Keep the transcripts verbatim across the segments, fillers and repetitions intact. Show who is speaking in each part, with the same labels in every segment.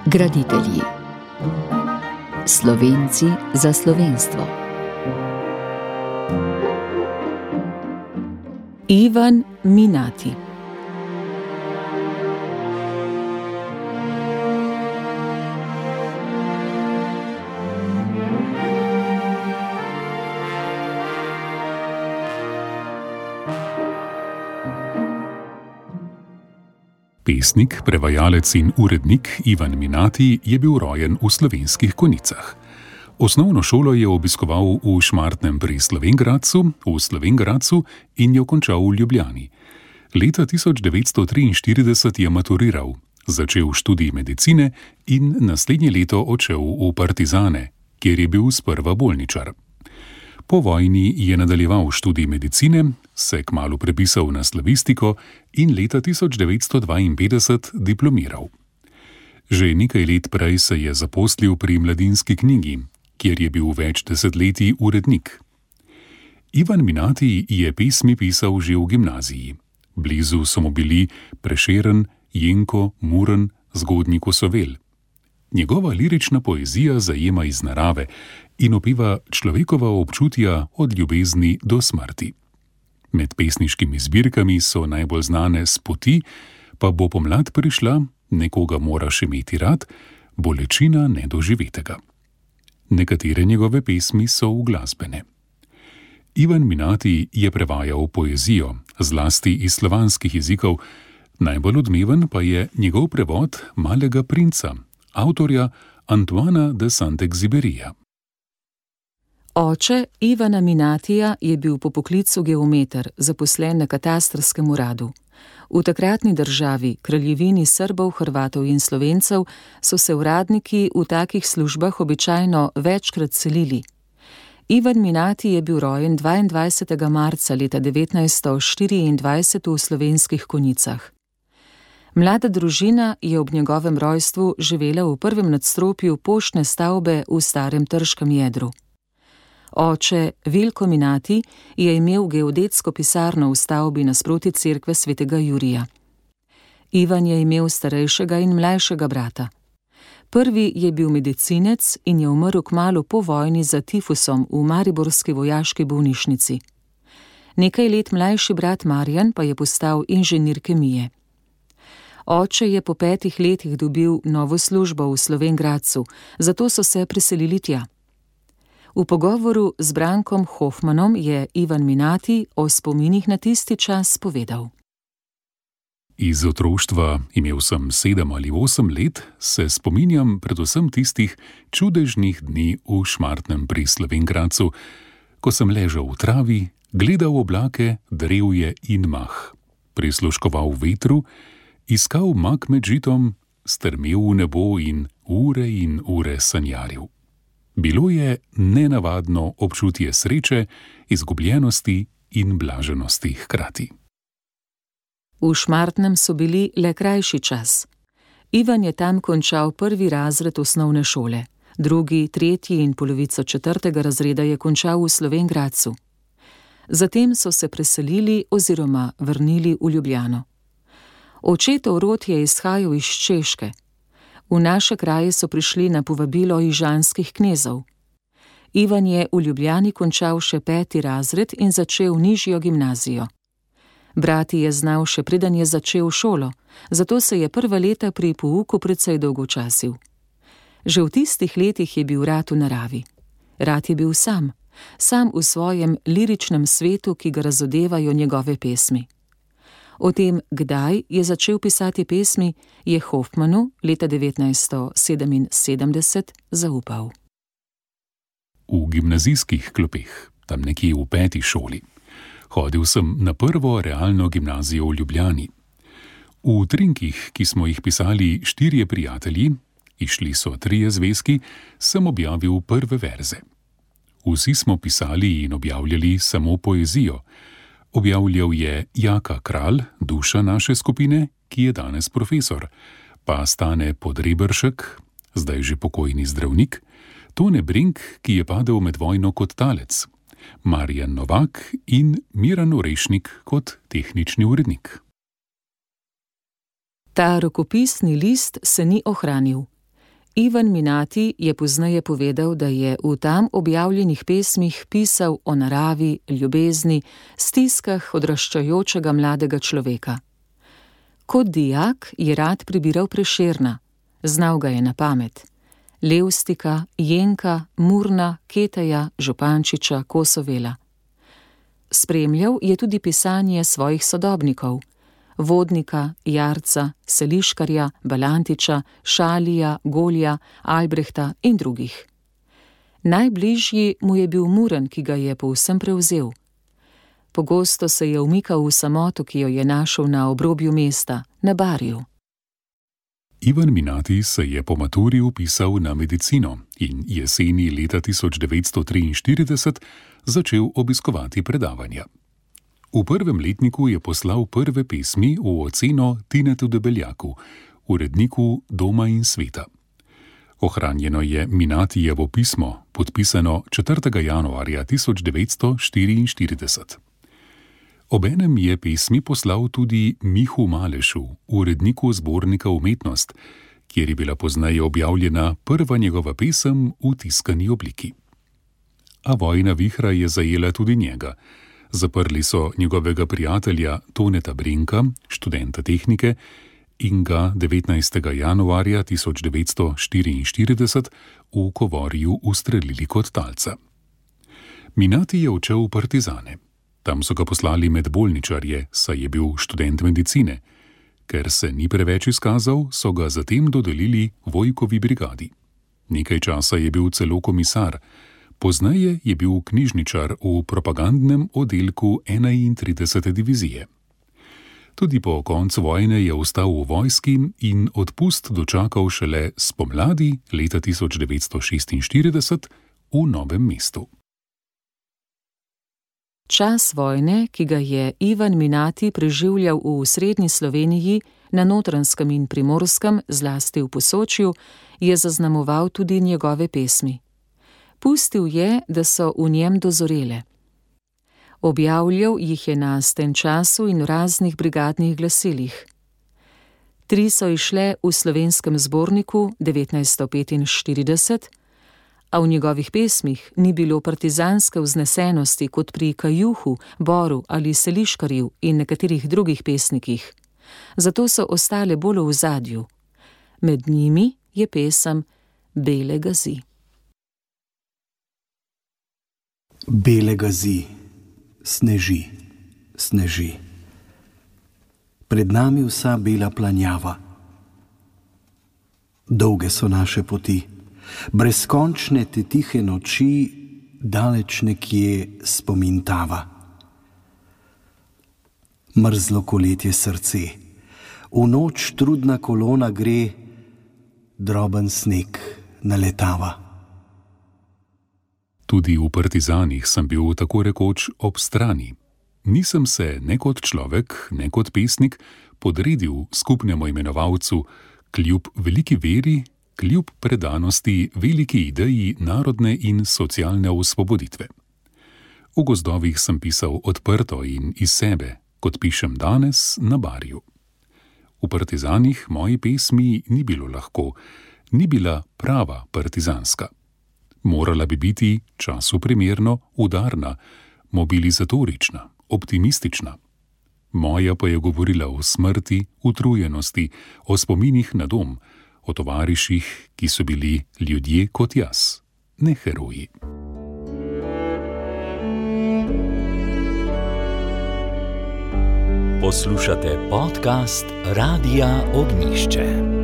Speaker 1: Graditelji. Slovenci za slovenstvo. Ivan Minati.
Speaker 2: Pesnik, prevajalec in urednik Ivan Minati je bil rojen v Slovenskih Konjicah. Osnovno šolo je obiskoval v Šmartnem pri Slovenj Gradcu, v Slovenj Gradcu in jo končal v Ljubljani. Leta tisoč devetsto triinštirideset je maturiral, začel študij medicine in naslednje leto odšel v partizane, kjer je bil sprva bolničar. Po vojni je nadaljeval študij medicine, se kmalu prepisal na slavistiko in leta tisoč devetsto dvainpetdeset diplomiral. Že nekaj let prej se je zaposlil pri Mladinski knjigi, kjer je bil več desetletij urednik. Ivan Minati je pesmi pisal že v gimnaziji. Blizu so mu bili Prešeren, Jenko, Murn, Zgodnji Kosovel. Njegova lirična poezija zajema iz narave in opeva človekova občutja od ljubezni do smrti. Med pesniškimi zbirkami so najbolj znane Spoti, pa bo pomlad prišla, Nekoga moraš imeti rad, Bolečina nedoživetega. Nekatere njegove pesmi so uglasbene. Ivan Minati je prevajal poezijo, zlasti iz slovanskih jezikov, najbolj odmeven pa je njegov prevod Malega princa, avtorja Antoana de Saint-Exupéryja.
Speaker 3: Oče Ivana Minatija je bil po poklicu geometer, zaposlen na katastrskem uradu. V takratni državi, kraljevini Srbov, Hrvatov in Slovencev, so se uradniki v takih službah običajno večkrat selili. Ivan Minati je bil rojen dvaindvajsetega marca leta devetnajststo štiriindvajset v Slovenskih Konjicah. Mlada družina je ob njegovem rojstvu živela v prvem nadstropju poštne stavbe v starem trškem jedru. Oče Veljko Minati je imel geodetsko pisarno v stavbi nasproti cerkve svetega Jurija. Ivan je imel starejšega in mlajšega brata. Prvi je bil medicinec in je umrl kmalu po vojni za tifusom v mariborski vojaški bolnišnici. Nekaj let mlajši brat Marjan pa je postal inženir kemije. Oče je po petih letih dobil novo službo v Slovenj Gradcu, zato so se preselili tja. V pogovoru z Brankom Hofmanom je Ivan Minati o spominih na tisti čas povedal.
Speaker 2: Iz otroštva, imel sem sedem ali osem let, se spominjam predvsem tistih čudežnih dni v Šmartnem pri Slovenj Gradcu, ko sem ležal v travi, gledal oblake, drevje in mah, prisluškoval vetru, iskal mak med žitom, strmel v nebo in ure in ure sanjaril. Bilo je nenavadno občutje sreče, izgubljenosti in blaženosti hkrati.
Speaker 3: V Šmartnem so bili le krajši čas. Ivan je tam končal prvi razred osnovne šole, drugi, tretji in polovico četrtega razreda je končal v Slovenj Gradcu. Zatem so se preselili oziroma vrnili v Ljubljano. Očetov rod je izhajal iz Češke. V naše kraje so prišli na povabilo ižanskih knezov. Ivan je v Ljubljani končal še peti razred in začel nižjo gimnazijo. Brati je znal še preden je začel šolo, zato se je prva leta pri pouku precej dolgočasil. Že v tistih letih je bil rad v naravi. Rad je bil sam, sam v svojem liričnem svetu, ki ga razodevajo njegove pesmi. O tem, kdaj je začel pisati pesmi, je Hofmanu leta devetnajststo sedeminsedemdeset zaupal.
Speaker 2: V gimnazijskih klopeh, tam nekje v peti šoli, hodil sem na prvo realno gimnazijo v Ljubljani. V trinkih, ki smo jih pisali štirje prijatelji, išli so trije zvezki, sem objavil prve verze. Vsi smo pisali in objavljali samo poezijo. Objavljal je Jaka Kralj, duša naše skupine, ki je danes profesor, pa Stane Podrebršek, zdaj že pokojni zdravnik, Tone Brink, ki je padel med vojno kot talec, Marjan Novak in Miran Orešnik kot tehnični urednik.
Speaker 3: Ta rokopisni list se ni ohranil. Ivan Minati je pozneje povedal, da je v tam objavljenih pesmih pisal o naravi, ljubezni, stiskah odraščajočega mladega človeka. Kot dijak je rad prebiral Prešerna, znal ga je na pamet. Levstika, Jenka, Murna, Keteja, Župančiča, Kosovela. Spremljal je tudi pisanje svojih sodobnikov, Vodnika, Jarca, Seliškarja, Balantiča, Šalija, Golja, Albrehta in drugih. Najbližji mu je bil Muren, ki ga je povsem prevzel. Pogosto se je umikal v samoto, ki jo je našel na obrobju mesta, na Barju.
Speaker 2: Ivan Minati se je po maturi vpisal na medicino in jeseni leta tisoč devetsto triinštirideset začel obiskovati predavanja. V prvem letniku je poslal prve pesmi v oceno Tinetu Debeljaku, uredniku Doma in sveta. Ohranjeno je Minatijevo pismo, podpisano četrtega januarja tisoč devetsto štiriinštirideset. Obenem je pesmi poslal tudi Mihu Malešu, uredniku zbornika Umetnost, kjer je bila pozneje objavljena prva njegova pesem v tiskani obliki. A vojna vihra je zajela tudi njega. Zaprli so njegovega prijatelja Toneta Brinka, študenta tehnike, in ga devetnajstega januarja tisoč devetsto štiriinštirideset v Kovorju ustrelili kot talca. Minati je odšel v partizane. Tam so ga poslali med bolničarje, saj je bil študent medicine. Ker se ni preveč izkazal, so ga zatem dodelili Vojkovi brigadi. Nekaj časa je bil celo komisar. Pozneje je bil knjižničar v propagandnem oddelku enaintridesete divizije. Tudi po koncu vojne je ostal v vojski in odpust dočakal šele spomladi leta tisoč devetsto šestinštirideset v Novem mestu.
Speaker 3: Čas vojne, ki ga je Ivan Minati preživljal v srednji Sloveniji, na Notranjskem in Primorskem, zlasti v Posočju, je zaznamoval tudi njegove pesmi. Pustil je, da so v njem dozorele. Objavljal jih je na Stenčasu in v raznih brigadnih glasilih. Tri so izšle v Slovenskem zborniku devetnajststo petinštirideset, a v njegovih pesmih ni bilo partizanske vznesenosti kot pri Kajuhu, Boru ali Seliškarju in nekaterih drugih pesnikih. Zato so ostale bolj v ozadju. Med njimi je pesem Bele gazi.
Speaker 4: Bele gazi, sneži, sneži. Pred nami vsa bela planjava. Dolge so naše poti, brezkončne te tihe noči, daleč nekje spomin tava. Mrzlo koletje srce, v noč trudna kolona gre, droben sneg naletava.
Speaker 2: Tudi v partizanih sem bil tako rekoč ob strani. Nisem se ne kot človek, ne kot pesnik podredil skupnemu imenovalcu, kljub veliki veri, kljub predanosti veliki ideji narodne in socialne osvoboditve. V gozdovih sem pisal odprto in iz sebe, kot pišem danes na Barju. V partizanih moji pesmi ni bilo lahko, ni bila prava partizanska. Morala bi biti, času primerno, udarna, mobilizatorična, optimistična. Moja pa je govorila o smrti, utrujenosti, o spominih na dom, o tovariših, ki so bili ljudje kot jaz, ne heroji.
Speaker 5: Poslušate podcast Radia Ognjišče.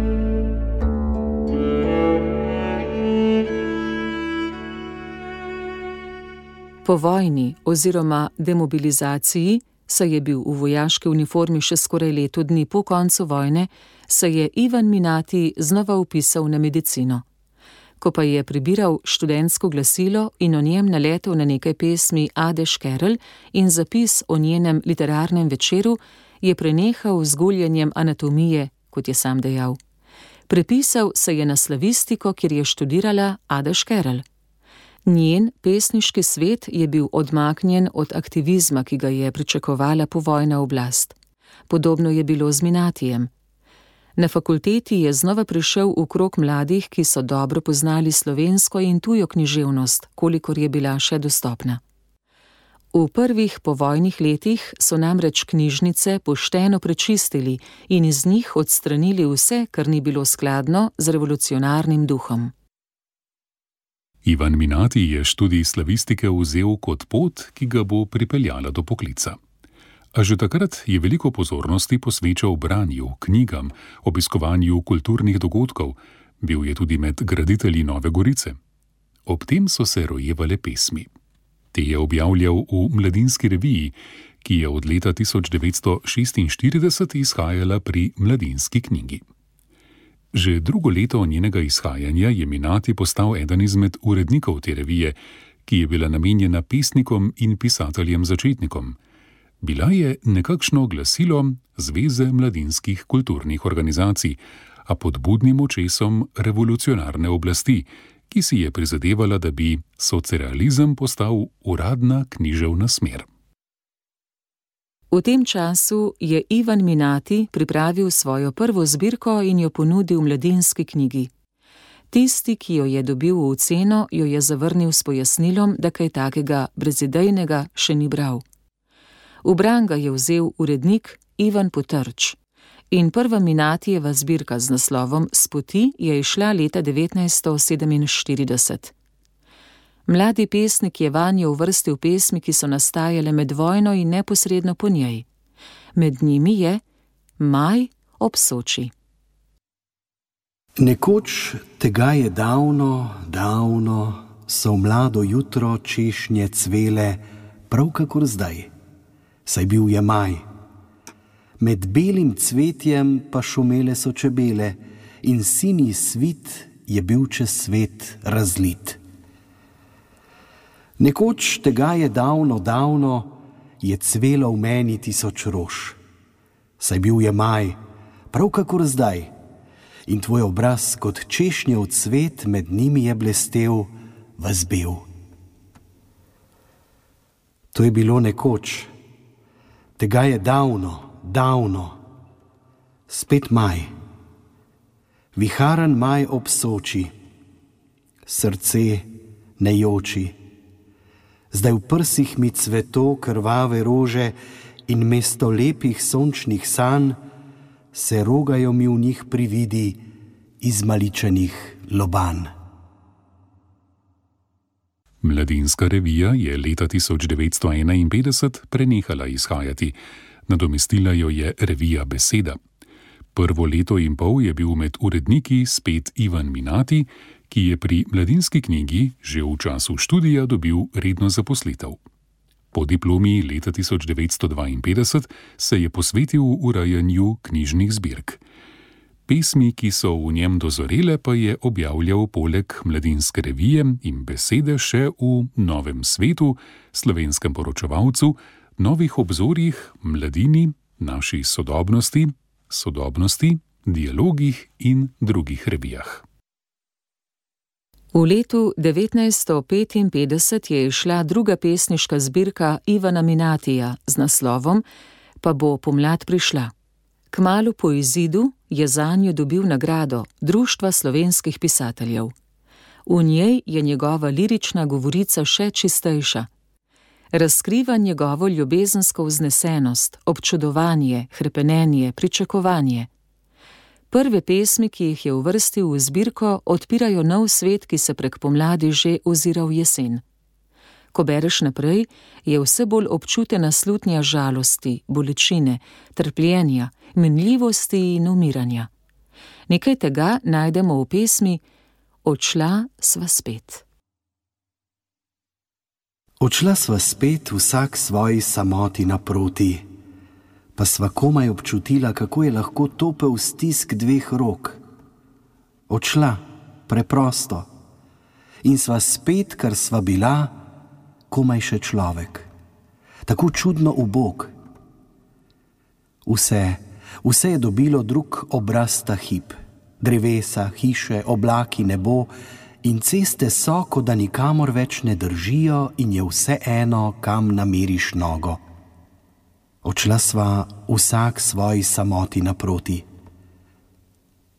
Speaker 3: Po vojni oziroma demobilizaciji, saj je bil v vojaški uniformi še skoraj leto dni po koncu vojne, se je Ivan Minati znova vpisal na medicino. Ko pa je prebiral študentsko glasilo in o njem naletel na nekaj pesmi Ade Škerl in zapis o njenem literarnem večeru, je prenehal z guljenjem anatomije, kot je sam dejal. Prepisal se je na slavistiko, kjer je študirala Ada Škerl. Njen pesniški svet je bil odmaknjen od aktivizma, ki ga je pričakovala povojna oblast. Podobno je bilo z Minatijem. Na fakulteti je znova prišel v krog mladih, ki so dobro poznali slovensko in tujo književnost, kolikor je bila še dostopna. V prvih povojnih letih so namreč knjižnice pošteno prečistili in iz njih odstranili vse, kar ni bilo skladno z revolucionarnim duhom.
Speaker 2: Ivan Minati je študij slavistike vzel kot pot, ki ga bo pripeljala do poklica. A že takrat je veliko pozornosti posvečal branju, knjigam, obiskovanju kulturnih dogodkov, bil je tudi med graditelji Nove Gorice. Ob tem so se rojevale pesmi. Te je objavljal v Mladinski reviji, ki je od leta tisoč devetsto šestinštirideset izhajala pri Mladinski knjigi. Že drugo leto njenega izhajanja je Minati postal eden izmed urednikov te revije, ki je bila namenjena pesnikom in pisateljem začetnikom. Bila je nekakšno glasilo Zveze mladinskih kulturnih organizacij, a pod budnim očesom revolucionarne oblasti, ki si je prizadevala, da bi socrealizem postal uradna književna smer.
Speaker 3: V tem času je Ivan Minati pripravil svojo prvo zbirko in jo ponudil Mladinski knjigi. Tisti, ki jo je dobil v ceno, jo je zavrnil s pojasnilom, da kaj takega brezidejnega še ni bral. V bran ga je vzel urednik Ivan Potrč in prva Minatijeva zbirka z naslovom Spoti je izšla leta devetnajststo sedeminštirideset. Mladi pesnik je vanjo uvrstil pesmi, ki so nastajale med vojno in neposredno po njej. Med njimi je Maj ob Soči.
Speaker 4: Nekoč tega je davno, davno, so v mlado jutro češnje cvele, prav kakor zdaj. Saj bil je maj. Med belim cvetjem pa šumele so čebele in sinji svit je bil čez svet razlit. Nekoč tega je davno, davno, je cvelo v meni tisoč rož. Saj bil je maj, prav kakor zdaj, in tvoj obraz kot češnjev cvet med njimi je blestev, vas bel. To je bilo nekoč, tega je davno, davno, spet maj. Viharen maj ob Soči, srce ne joči. Zdaj v prsih mi cveto krvave rože in mesto lepih sončnih sanj se rogajo mi v njih prividi izmaličenih lobanj.
Speaker 2: Mladinska revija je leta tisoč devetsto enainpetdeset prenehala izhajati. Nadomestila jo je revija Beseda. Prvo leto in pol je bil med uredniki spet Ivan Minati, ki je pri Mladinski knjigi že v času študija dobil redno zaposlitev. Po diplomi leta tisoč devetsto dvainpetdeset se je posvetil urejanju knjižnih zbirk. Pesmi, ki so v njem dozorele, pa je objavljal poleg Mladinske revije in Besede še v Novem svetu, Slovenskem poročevalcu, Novih obzorjih, Mladini, Naši sodobnosti, Sodobnosti, Dialogih in drugih revijah.
Speaker 3: V letu devetnajststo petinpetdeset je izšla druga pesniška zbirka Ivana Minatija z naslovom Pa bo pomlad prišla. Kmalu po izidu je zanjo dobil nagrado Društva slovenskih pisateljev. V njej je njegova lirična govorica še čistejša. Razkriva njegovo ljubezensko vznesenost, občudovanje, hrepenenje, pričakovanje. Prve pesmi, ki jih je uvrstil v zbirko, odpirajo nov svet, ki se prek pomladi že ozira v jesen. Ko bereš naprej, je vse bolj občutena slutnja žalosti, bolečine, trpljenja, minljivosti in umiranja. Nekaj tega najdemo v pesmi Odšla sva spet.
Speaker 4: Odšla sva spet vsak svoji samoti naproti, pa sva komaj občutila, kako je lahko topel stisk dveh rok. Odšla, preprosto, in sva spet, kar sva bila, komaj še človek. Tako čudno ubog. Vse, vse je dobilo drug obraz ta hip. Drevesa, hiše, oblaki, nebo in ceste so, kot da nikamor več ne držijo in je vse eno, kam nameriš nogo. Odšla sva vsak svoji samoti naproti.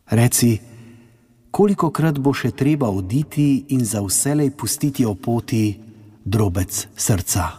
Speaker 4: Reci, kolikokrat bo še treba oditi in za vselej pustiti o poti drobec srca.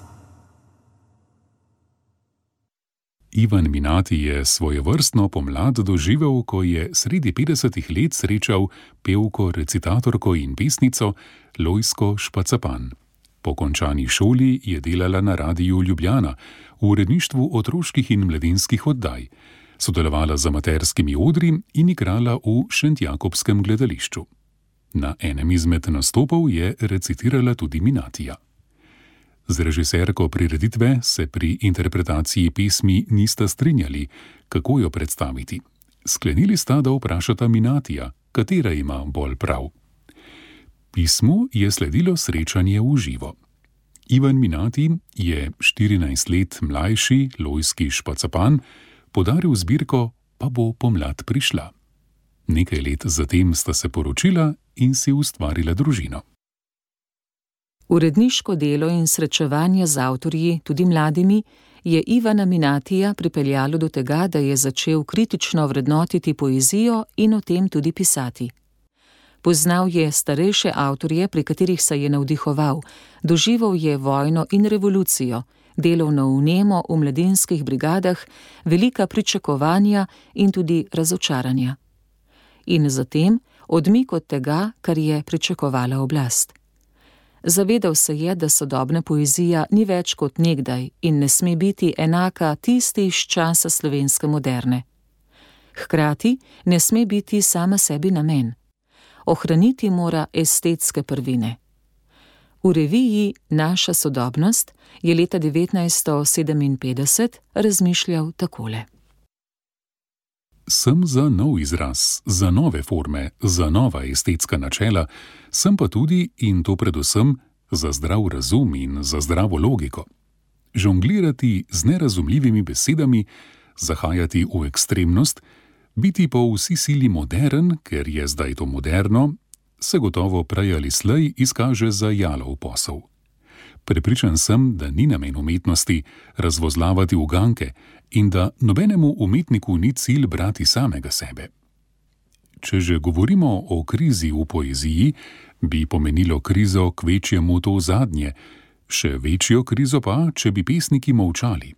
Speaker 2: Ivan Minati je svojevrstno pomlad doživel, ko je sredi petdesetih let srečal pevko, recitatorko in pesnico Lojzko Špacapan. Po končani šoli je delala na Radiu Ljubljana v uredništvu otroških in mladinskih oddaj, sodelovala z amaterskimi odri in igrala v Šentjakobskem gledališču. Na enem izmed nastopov je recitirala tudi Minatija. Z režiserko prireditve se pri interpretaciji pesmi nista strinjali, kako jo predstaviti. Sklenili sta, da vprašata Minatija, katera ima bolj prav. Pismu je sledilo srečanje v živo. Ivan Minati je štirinajst let mlajši Lojzki Špacapan podaril zbirko Pa bo pomlad prišla. Nekaj let zatem sta se poročila in si ustvarila družino.
Speaker 3: Uredniško delo in srečevanje z avtorji, tudi mladimi, je Ivana Minatija pripeljalo do tega, da je začel kritično vrednotiti poezijo in o tem tudi pisati. Poznal je starejše avtorje, pri katerih se je navdihoval, doživel je vojno in revolucijo, delovno vnemo v mladinskih brigadah, velika pričakovanja in tudi razočaranja. In zatem odmik od tega, kar je pričakovala oblast. Zavedal se je, da sodobna poezija ni več kot nekdaj in ne sme biti enaka tisti iz časa slovenske moderne. Hkrati ne sme biti sama sebi namen. Ohraniti mora estetske prvine. V reviji Naša sodobnost je leta devetnajststo sedeminpetdeset razmišljal takole.
Speaker 2: Sem za nov izraz, za nove forme, za nova estetska načela, sem pa tudi, in to predvsem, za zdrav razum in za zdravo logiko. Žonglirati z nerazumljivimi besedami, zahajati v ekstremnost, biti po vsi sili modern, ker je zdaj to moderno, se gotovo prej ali slej izkaže za jalov posel. Prepričan sem, da ni namen umetnosti razvozlavati uganke in da nobenemu umetniku ni cilj brati samega sebe. Če že govorimo o krizi v poeziji, bi pomenilo krizo kvečjemu to zadnje, še večjo krizo pa, če bi pesniki molčali.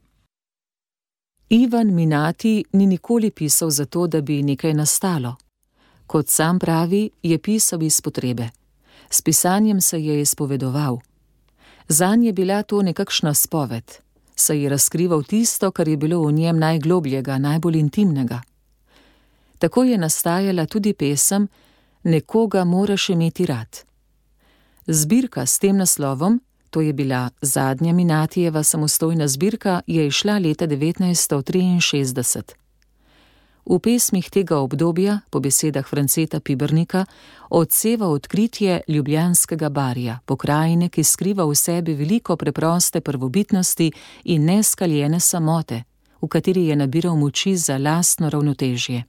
Speaker 3: Ivan Minati ni nikoli pisal zato, da bi nekaj nastalo. Kot sam pravi, je pisal iz potrebe. S pisanjem se je izpovedoval. Zanj je bila to nekakšna spoved, saj je razkrival tisto, kar je bilo v njem najglobljega, najbolj intimnega. Tako je nastajala tudi pesem Nekoga moraš imeti rad. Zbirka s tem naslovom, to je bila zadnja Minatijeva samostojna zbirka, je izšla leta devetnajststo triinšestdeset. V pesmih tega obdobja, po besedah Franceta Pibernika, odseva odkritje ljubljanskega barja, pokrajine, ki skriva v sebi veliko preproste prvobitnosti in neskaljene samote, v kateri je nabiral moči za lastno ravnotežje.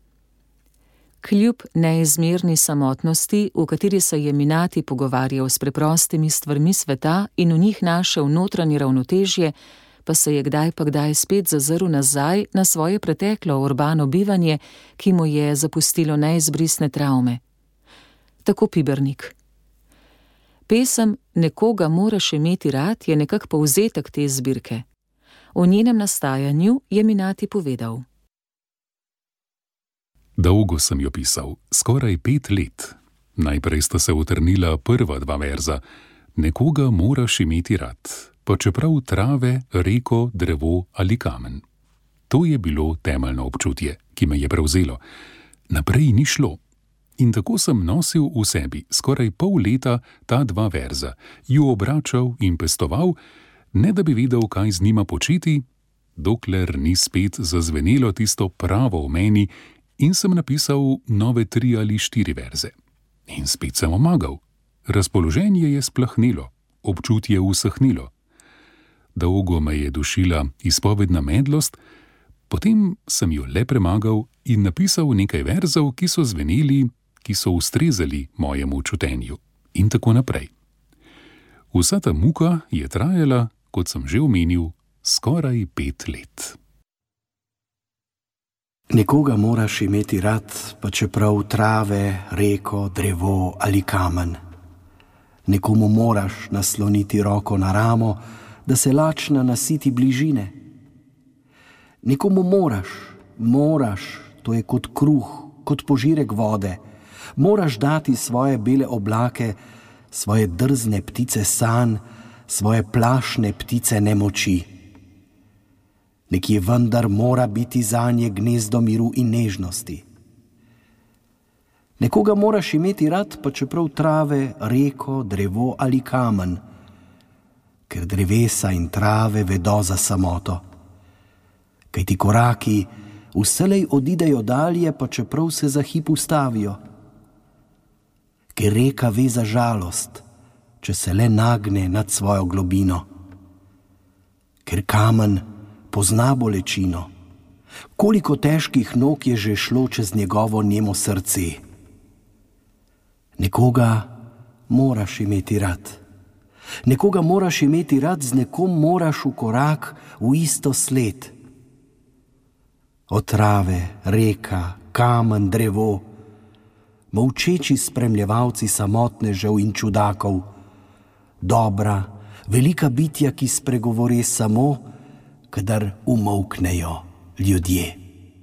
Speaker 3: Kljub neizmerni samotnosti, v kateri se je Minati pogovarjal s preprostimi stvarmi sveta in v njih našel notranje ravnotežje, pa se je kdaj pa kdaj spet zazrl nazaj na svoje preteklo urbano bivanje, ki mu je zapustilo neizbrisne travme. Tako Pibernik. Pesem Nekoga moraš imeti rad je nekak povzetek te zbirke. O njenem nastajanju je Minati povedal.
Speaker 2: Dolgo sem jo pisal, skoraj pet let. Najprej sta se utrnila prva dva verza. Nekoga moraš imeti rad, pa čeprav trave, reko, drevo ali kamen. To je bilo temeljno občutje, ki me je prevzelo. Naprej ni šlo. In tako sem nosil v sebi skoraj pol leta ta dva verza, ju obračal in pestoval, ne da bi vedel, kaj z njima početi, dokler ni spet zazvenelo tisto pravo v meni in sem napisal nove tri ali štiri verze. In spet sem omagal. Razpoloženje je splahnilo, občutje usahnilo. Dolgo me je dušila izpovedna medlost, potem sem jo le premagal in napisal nekaj verzov, ki so zveneli, ki so ustrezali mojemu čutenju. In tako naprej. Vsa ta muka je trajala, kot sem že omenil, skoraj pet let.
Speaker 4: Nekoga moraš imeti rad, pa čeprav trave, reko, drevo ali kamen. Nekomu moraš nasloniti roko na ramo, da se lačna nasiti bližine. Nekomu moraš, moraš, to je kot kruh, kot požirek vode, moraš dati svoje bele oblake, svoje drzne ptice sanj, svoje plašne ptice nemoči. Nekje vendar mora biti zanje gnezdo miru in nežnosti. Nekoga moraš imeti rad, pa čeprav trave, reko, drevo ali kamen, ker drevesa in trave vedo za samoto. Kajti koraki vselej odidejo dalje, pa čeprav se za hip ustavijo. Ker reka ve za žalost, če se le nagne nad svojo globino. Ker kamen pozna bolečino, koliko težkih nog je že šlo čez njegovo nemo srce. Nekoga moraš imeti rad. Nekoga moraš imeti rad, z nekom moraš v korak, v isto sled. Od trave, reka, kamen, drevo, molčeči spremljevalci samotnežev in čudakov, dobra, velika bitja, ki spregovore samo, kadar umolknejo ljudje.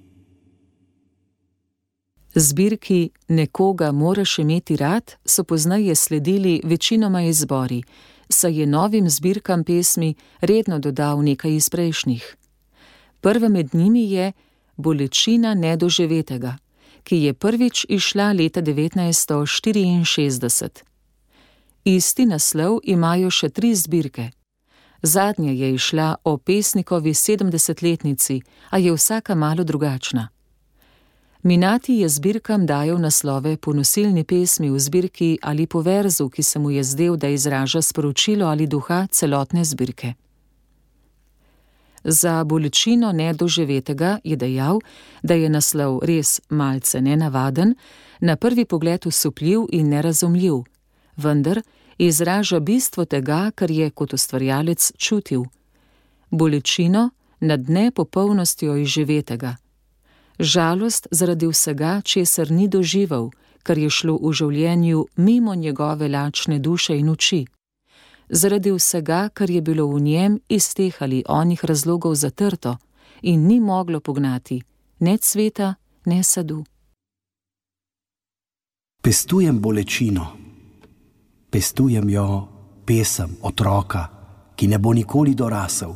Speaker 3: Zbirki Nekoga moraš imeti rad so pozneje sledili večinoma izbori, saj je novim zbirkam pesmi redno dodal nekaj iz prejšnjih. Prva med njimi je Bolečina nedoživetega, ki je prvič izšla leta devetnajststo štiriinšestdeset. Isti naslov imajo še tri zbirke. Zadnja je izšla o pesnikovi sedemdesetletnici, a je vsaka malo drugačna. Minati je zbirkam dajal naslove po nosilni pesmi v zbirki ali po verzu, ki se mu je zdel, da izraža sporočilo ali duha celotne zbirke. Za Bolečino nedoživetega je dejal, da je naslov res malce nenavaden, na prvi pogled osupljiv in nerazumljiv, vendar izraža bistvo tega, kar je kot ustvarjalec čutil. Bolečino nad nepopolnostjo izživetega. Žalost zaradi vsega, česar ni doživel, kar je šlo v življenju mimo njegove lačne duše in oči. Zaradi vsega, kar je bilo v njem iz teh ali onih razlogov zatrto in ni moglo pognati ne cveta, ne sadu.
Speaker 4: Pestujem bolečino. Pestujem jo pesem otroka, ki ne bo nikoli dorasel.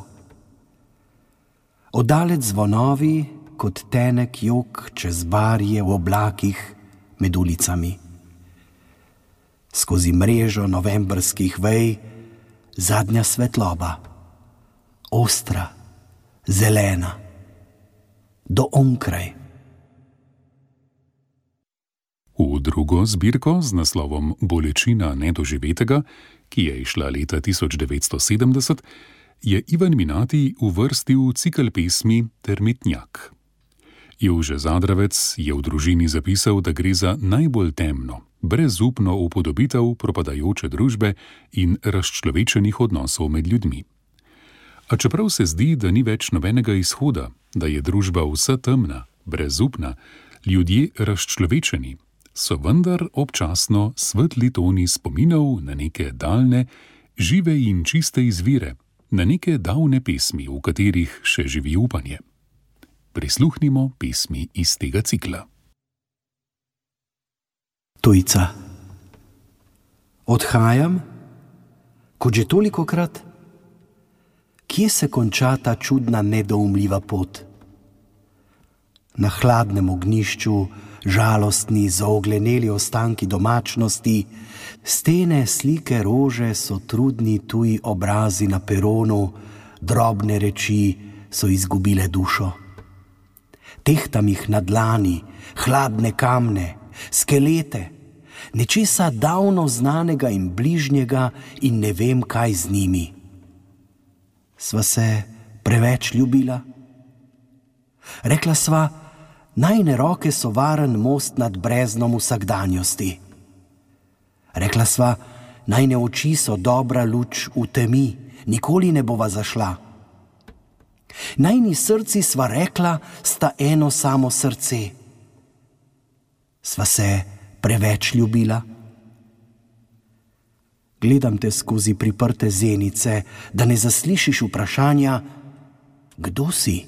Speaker 4: Oddalec zvonovi, kot tenek jok čez barje v oblakih med ulicami. Skozi mrežo novembrskih vej zadnja svetloba, ostra, zelena, do onkraj.
Speaker 2: V drugo zbirko z naslovom Bolečina nedoživetega, ki je izšla leta tisoč devetsto sedemdeset, je Ivan Minati uvrstil cikel pesmi Termitnjak. Jože Zadravec je v družini zapisal, da gre za najbolj temno, brezupno upodobitev propadajoče družbe in razčlovečenih odnosov med ljudmi. A čeprav se zdi, da ni več nobenega izhoda, da je družba vsa temna, brezupna, ljudje razčlovečeni, so vendar občasno svetli toni spominov na neke daljne, žive in čiste izvire, na neke davne pesmi, v katerih še živi upanje. Prisluhnimo pesmi iz tega cikla.
Speaker 4: Tujca. Odhajam, kot že tolikokrat. Kje se konča ta čudna, nedoumljiva pot? Na hladnem ognjišču, žalostni, zaogleneli ostanki domačnosti, stene, slike, rože so trudni tuji obrazi na peronu, drobne reči so izgubile dušo. Tehtam jih na dlani, hladne kamne, skelete, nečesa davno znanega in bližnjega in ne vem, kaj z njimi. Sva se preveč ljubila? Rekla sva, najne roke so varen most nad breznom vsakdanjosti. Rekla sva, najne oči so dobra luč v temi, nikoli ne bova zašla. Najni srci sva rekla, sta eno samo srce. Sva se preveč ljubila. Gledam te skozi priprte zenice, da ne zaslišiš vprašanja, kdo si?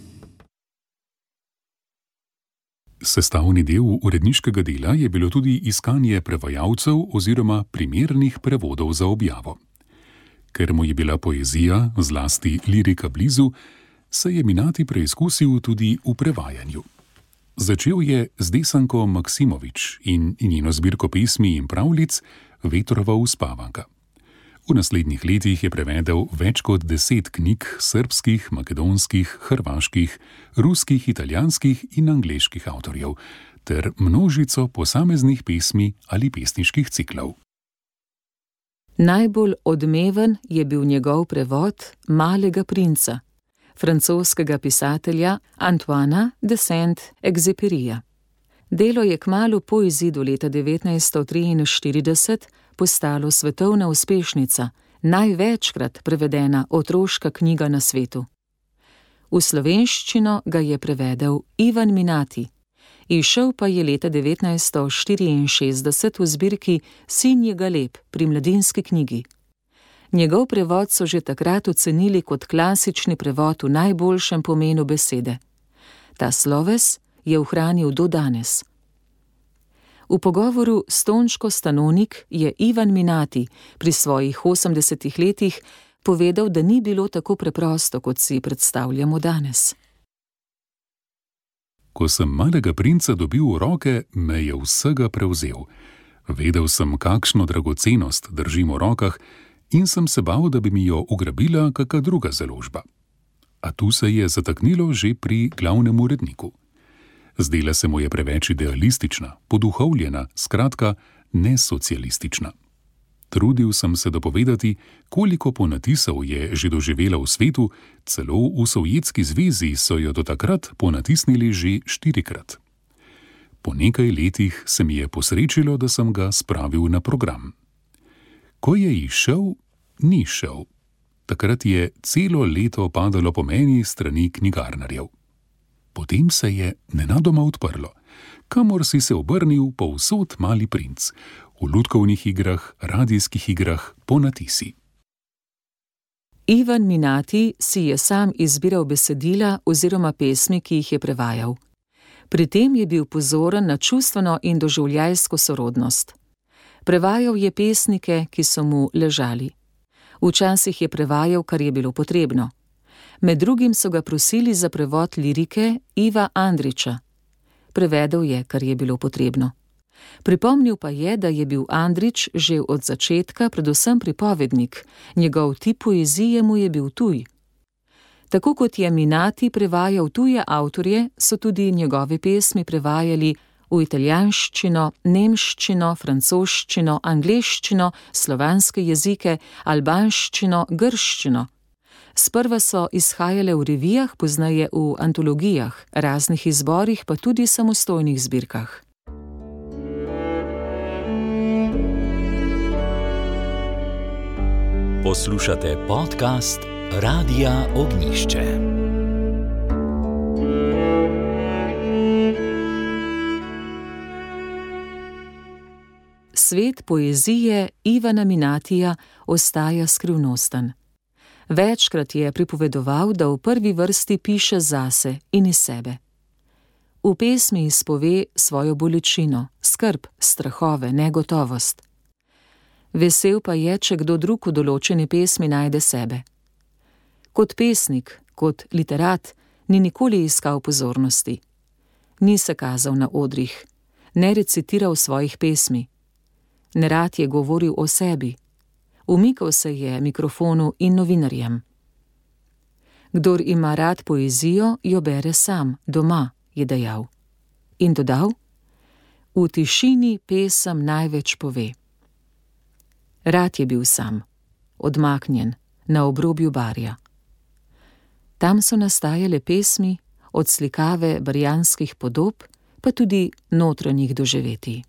Speaker 2: Sestavni del uredniškega dela je bilo tudi iskanje prevajalcev oziroma primernih prevodov za objavo. Ker mu je bila poezija, zlasti lirika blizu, se je Minati preizkusil tudi v prevajanju. Začel je z Desanko Maksimovič in njeno zbirko pesmi in pravljic Vetrova uspavanka. V naslednjih letih je prevedel več kot deset knjig srbskih, makedonskih, hrvaških, ruskih, italijanskih in angleških avtorjev ter množico posameznih pesmi ali pesniških ciklov.
Speaker 3: Najbolj odmeven je bil njegov prevod Malega princa, francoskega pisatelja Antoina de Saint-Exupéryja. Delo je kmalu po izidu leta devetnajststo triinštirideset postalo svetovna uspešnica, največkrat prevedena otroška knjiga na svetu. V slovenščino ga je prevedel Ivan Minati, izšel pa je leta devetnajststo štiriinšestdeset v zbirki Sinji Galeb pri Mladinski knjigi. Njegov prevod so že takrat ocenili kot klasični prevod v najboljšem pomenu besede. Ta sloves je ohranil do danes. V pogovoru s Tončko Stanonik je Ivan Minati pri svojih osemdesetih letih povedal, da ni bilo tako preprosto, kot si predstavljamo danes.
Speaker 2: Ko sem Malega princa dobil v roke, me je vsega prevzel. Vedel sem, kakšno dragocenost držim v rokah in sem se bal, da bi mi jo ugrabila kaka druga založba. A tu se je zataknilo že pri glavnem uredniku. Zdela se mu je preveč idealistična, poduhovljena, skratka, nesocialistična. Trudil sem se dopovedati, koliko ponatisov je že doživela v svetu, celo v Sovjetski zvezi so jo do takrat ponatisnili že štirikrat. Po nekaj letih se mi je posrečilo, da sem ga spravil na program. Ko je izšel, ni šel. Takrat je celo leto padalo po meni strani knjigarnarjev. Potem se je nenadoma odprlo. Kamor si se obrnil, povsod Mali princ. V lutkovnih igrah, radijskih igrah, ponatisi.
Speaker 3: Ivan Minati si je sam izbiral besedila oziroma pesmi, ki jih je prevajal. Pri tem je bil pozoren na čustveno in doživljajsko sorodnost. Prevajal je pesnike, ki so mu ležali. Včasih je prevajal, kar je bilo potrebno. Med drugim so ga prosili za prevod lirike Iva Andrića. Prevedel je, kar je bilo potrebno. Pripomnil pa je, da je bil Andrić že od začetka predvsem pripovednik, njegov tip poezije mu je bil tuj. Tako kot je Minati prevajal tuje avtorje, so tudi njegove pesmi prevajali v italijanščino, nemščino, francoščino, angleščino, slovanske jezike, albanščino, grščino. Sprva so izhajale v revijah, pozneje v antologijah, raznih izborih, pa tudi samostojnih zbirkah.
Speaker 5: Poslušate podcast Radia Ognišče.
Speaker 3: Svet poezije Ivana Minatija ostaja skrivnosten. Večkrat je pripovedoval, da v prvi vrsti piše zase in iz sebe. V pesmi izpove svojo bolečino, skrb, strahove, negotovost. Vesel pa je, če kdo drug v določeni pesmi najde sebe. Kot pesnik, kot literat, ni nikoli iskal pozornosti. Ni se kazal na odrih, ne recitiral svojih pesmi. Nerad je govoril o sebi. Umikal se je mikrofonu in novinarjem. Kdor ima rad poezijo, jo bere sam, doma, je dejal. In dodal: v tišini pesem največ pove. Rad je bil sam, odmaknjen, na obrobju barja. Tam so nastajale pesmi, od slikave barjanskih podob, pa tudi notranjih doživetij.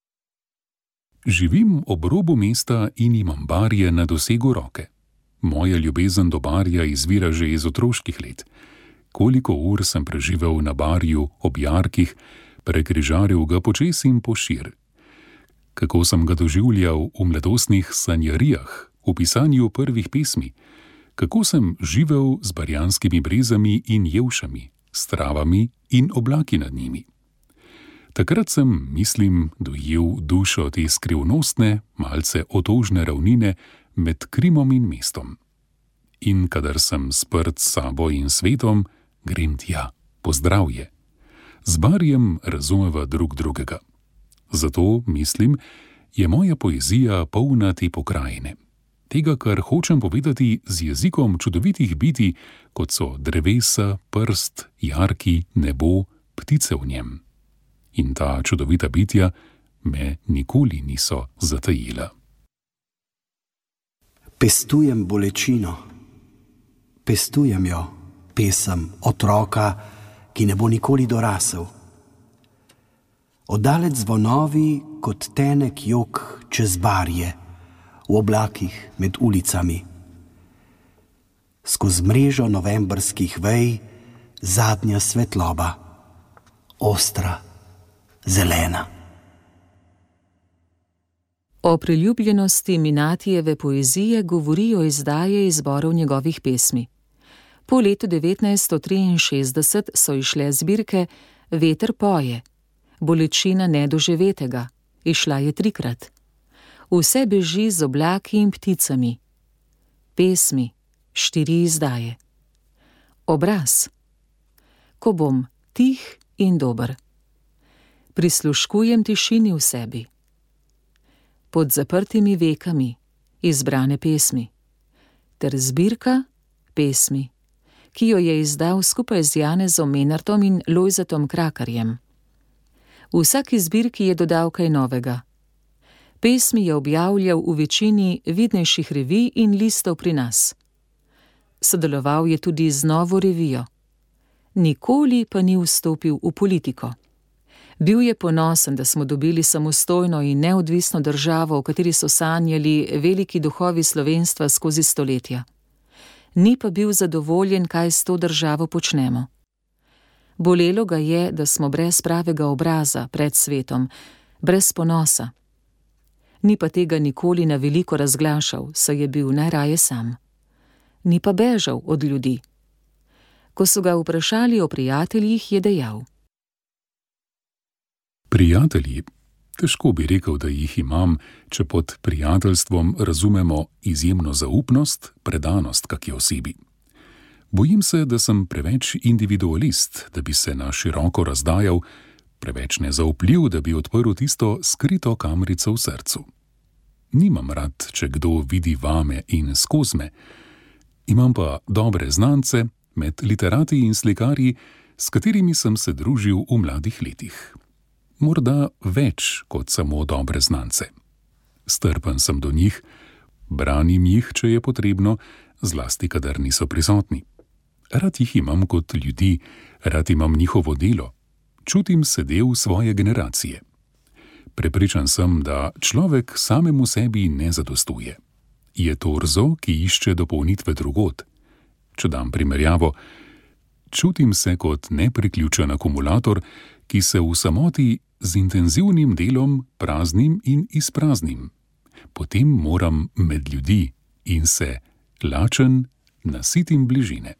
Speaker 2: Živim ob robu mesta in imam barje na dosegu roke. Moja ljubezen do barja izvira že iz otroških let. Koliko ur sem preživel na barju, ob jarkih, prekrižaril ga počez in pošir. Kako sem ga doživljal v mladostnih sanjarijah, v pisanju prvih pesmi, kako sem živel z barjanskimi brezami in jevšami, s travami in oblaki nad njimi. Takrat sem, mislim, dojel dušo te skrivnostne, malce otožne ravnine med Krimom in mestom. In kadar sem sprt s sabo in svetom, grem tja, po zdravje. Z barjem razumeva drug drugega. Zato, mislim, je moja poezija polna te pokrajine. Tega, kar hočem povedati z jezikom čudovitih bitij, kot so drevesa, prst, jarki, nebo, ptice v njem. In ta čudovita bitja me nikoli niso zatajila.
Speaker 4: Pestujem bolečino, pestujem jo, pesem otroka, ki ne bo nikoli dorasel. Oddalec zvonovi kot tenek jok čez barje, v oblakih med ulicami. Skoz mrežo novembrskih vej zadnja svetloba, ostra, zelena.
Speaker 3: O priljubljenosti Minatijeve poezije govorijo izdaje izborov njegovih pesmi. Po letu devetnajststo triinšestdeset so izšle zbirke Veter poje, Bolečina nedoživetega, izšla je trikrat. Vse beži z oblaki in pticami. Pesmi, štiri izdaje. Obraz. Ko bom tih in dober. Prisluškujem tišini v sebi. Pod zaprtimi vekami, izbrane pesmi. Ter zbirka pesmi, ki jo je izdal skupaj z Janezom Menartom in Lojzetom Krakarjem. V vsaki zbirki je dodal kaj novega. Pesmi je objavljal v večini vidnejših revij in listov pri nas. Sodeloval je tudi z Novo revijo. Nikoli pa ni vstopil v politiko. Bil je ponosen, da smo dobili samostojno in neodvisno državo, v kateri so sanjali veliki duhovi slovenstva skozi stoletja. Ni pa bil zadovoljen, kaj s to državo počnemo. Bolelo ga je, da smo brez pravega obraza pred svetom, brez ponosa. Ni pa tega nikoli na veliko razglašal, saj je bil najraje sam. Ni pa bežal od ljudi. Ko so ga vprašali o prijateljih, je dejal:
Speaker 2: Prijatelji, težko bi rekel, da jih imam, če pod prijateljstvom razumemo izjemno zaupnost, predanost kaki osebi. Bojim se, da sem preveč individualist, da bi se na široko razdajal, preveč nezaupljiv, da bi odprl tisto skrito kamrico v srcu. Nimam rad, če kdo vidi vame in skozi me. Imam pa dobre znance, med literati in slikarji, s katerimi sem se družil v mladih letih. Morda več kot samo dobre znance. Strpen sem do njih, branim jih, če je potrebno, zlasti kadar niso prisotni. Rad jih imam kot ljudi, rad imam njihovo delo. Čutim se del svoje generacije. Prepričan sem, da človek samemu sebi ne zadostuje. Je torzo, ki išče dopolnitve drugod. Če dam primerjavo, čutim se kot nepriključen akumulator, ki se v samoti z intenzivnim delom praznim in izpraznim. Potem moram med ljudi in se, lačen, nasitim bližine.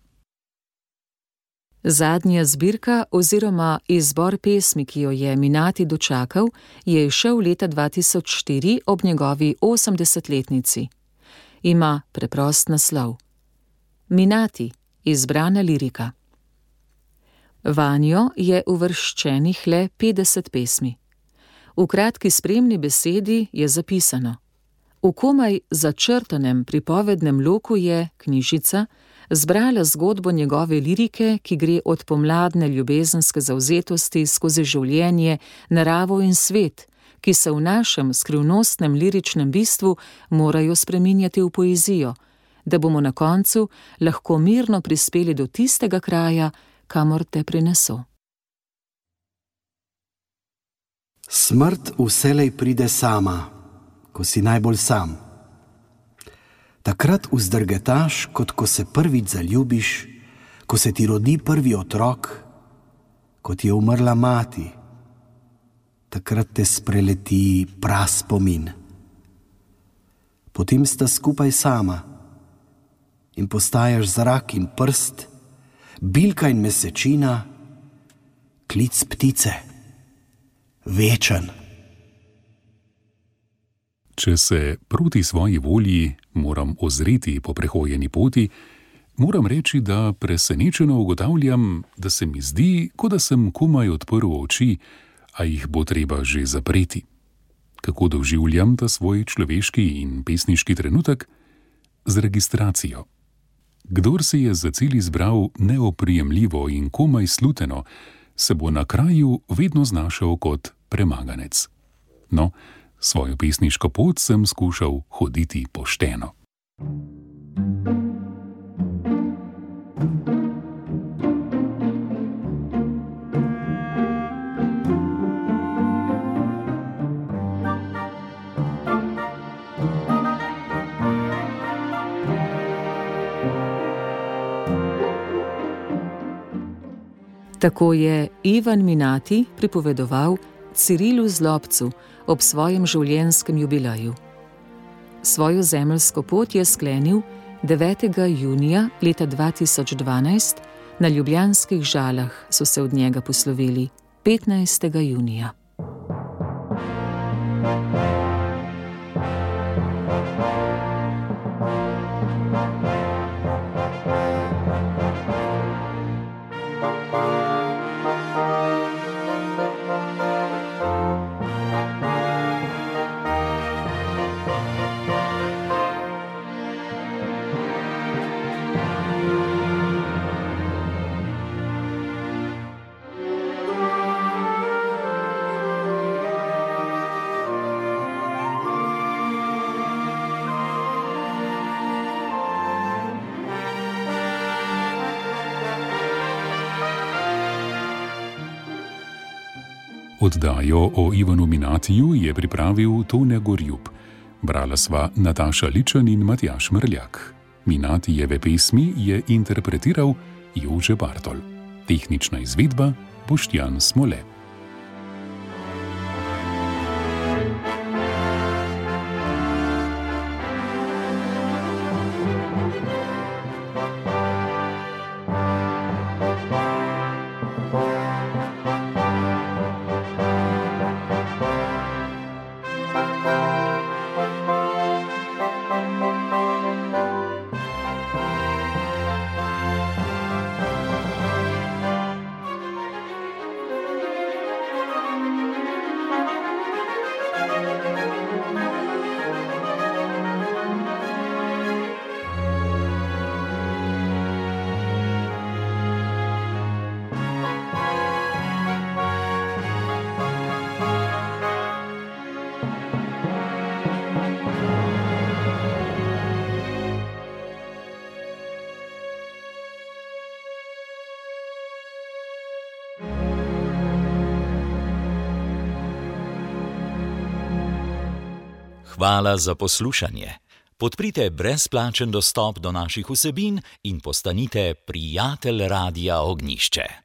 Speaker 3: Zadnja zbirka oziroma izbor pesmi, ki jo je Minati dočakal, je izšel leta dva tisoč štiri ob njegovi osemdesetletnici. Ima preprost naslov: Minati, izbrana lirika. Vanjo je uvrščenih le petdeset pesmi. V kratki spremni besedi je zapisano: v komaj začrtanem pripovednem loku je knjižica zbrala zgodbo njegove lirike, ki gre od pomladne ljubezenske zavzetosti skozi življenje, naravo in svet, ki se v našem skrivnostnem liričnem bistvu morajo spreminjati v poezijo, da bomo na koncu lahko mirno prispeli do tistega kraja, kamor te prineso.
Speaker 4: Smrt vselej pride sama, ko si najbolj sam. Takrat vzdrgetaš, kot ko se prvič zaljubiš, ko se ti rodi prvi otrok, ko ti je umrla mati, takrat te spreleti praspomin. Potem sta skupaj sama in postaješ zrak in prst, bilka in mesečina, klic ptice, večen.
Speaker 2: Če se proti svoji volji moram ozreti po prehojeni poti, moram reči, da presenečeno ugotavljam, da se mi zdi, kot da sem komaj odprl oči, a jih bo treba že zapreti. Kako doživljam ta svoj človeški in pesniški trenutek? Z registracijo. Kdor se je za cilj izbral neoprijemljivo in komaj sluteno, se bo na kraju vedno znašel kot premaganec. No, svojo pesniško pot sem skušal hoditi pošteno.
Speaker 3: Tako je Ivan Minati pripovedoval Cirilu Zlobcu ob svojem življenjskem jubileju. Svojo zemeljsko pot je sklenil devetega junija leta dva tisoč dvanajst, na ljubljanskih Žalah so se od njega poslovili petnajstega junija.
Speaker 2: Oddajo o Ivanu Minatiju je pripravil Tone Gorjup. Brala sva Nataša Ličen in Matjaž Mrljak. Minatijeve pesmi je interpretiral Jože Bartol. Tehnična izvedba Boštjan Smole.
Speaker 5: Hvala za poslušanje. Podprite brezplačen dostop do naših vsebin in postanite prijatelj Radia Ognjišče.